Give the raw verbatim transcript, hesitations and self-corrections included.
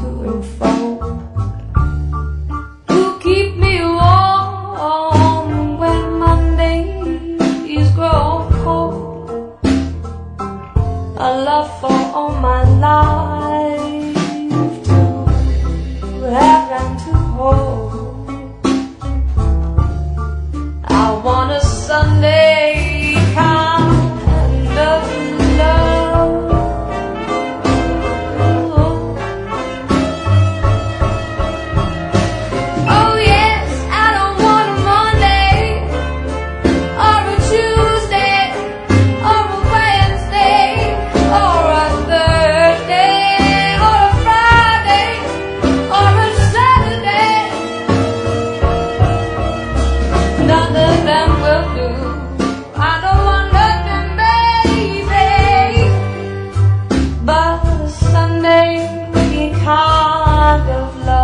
and fro, who keep me warm when Mondays grow cold. A love for all my life to have and to hold. I want a Sunday kind of love. Oh yes, I don't want a Monday or a Tuesday or a Wednesday or a Thursday or a Friday or a Saturday. None of them will do. I don't want nothing, baby, but a Sunday kind of love.